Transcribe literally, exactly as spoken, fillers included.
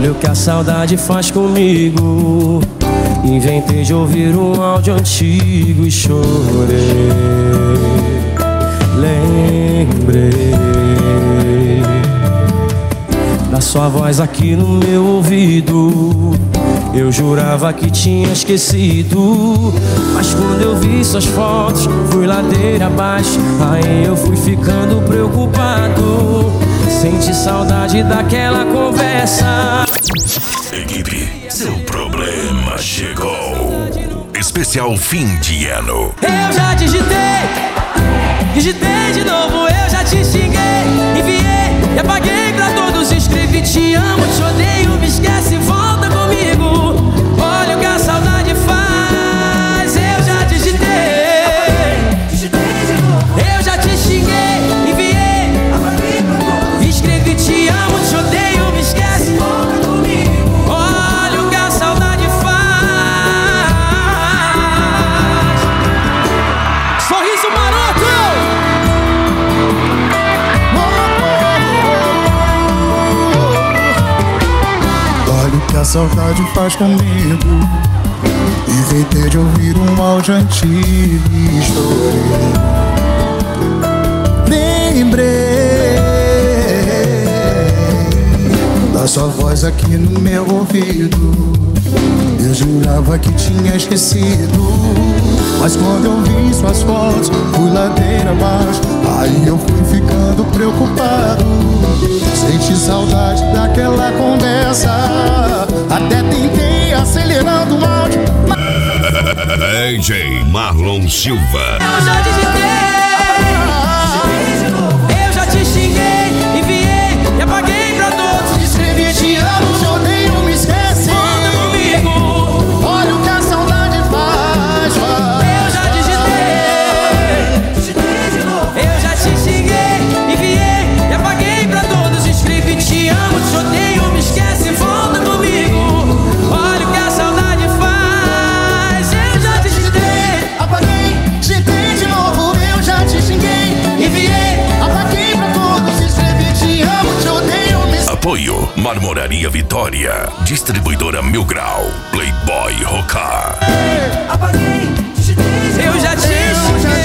Olha o que a saudade faz comigo. Inventei de ouvir um áudio antigo e chorei. Lembrei da sua voz aqui no meu ouvido. Eu jurava que tinha esquecido, mas quando eu vi suas fotos, fui ladeira abaixo. Aí eu fui ficando preocupado. Senti saudade daquela conversa. Equipe, seu problema chegou. Especial fim de ano. Eu já digitei, digitei de novo. Eu já te xinguei, enviei e apaguei pra todos. Escrevi te amo, te odeio, me esquece, volta comigo. Olha o que a saudade faz. Eu já digitei, digitei de novo. Eu já te xinguei, enviei, apaguei pra todos. Escrevi te amo, te odeio, me esquece, volta comigo. Olha o que a saudade faz. Sorriso maroto. Olha o que a saudade faz comigo. Inventei de ouvir um áudio antigo e chorei. Lembrei da sua voz aqui no meu ouvido. Eu jurava que tinha esquecido, mas quando eu vi suas fotos, fui ladeira abaixo. Aí eu fui ficando preocupado. Senti saudade daquela conversa. Até tentei acelerando o áudio. D J Marlon Silva. Eu já digitei, eu já te xinguei, enviei e apaguei pra todos. Escrevi te amo, te odeio, me esquece. Volta comigo. Olha o que a saudade faz. Eu já digitei, eu já te xinguei, enviei e apaguei pra todos. Escrevi te amo, te odeio, me esquece, volta comigo. Olha o que a saudade faz. Eu já digitei, Apaguei, digitei de novo. Eu já te xinguei, enviei. apaguei pra todos. Escrevi te amo, te odeio, me esquece. Apoio Marmoraria Vitória. Distribuidora Mil Grau. Playboy Rocar. Eu já te xinguei.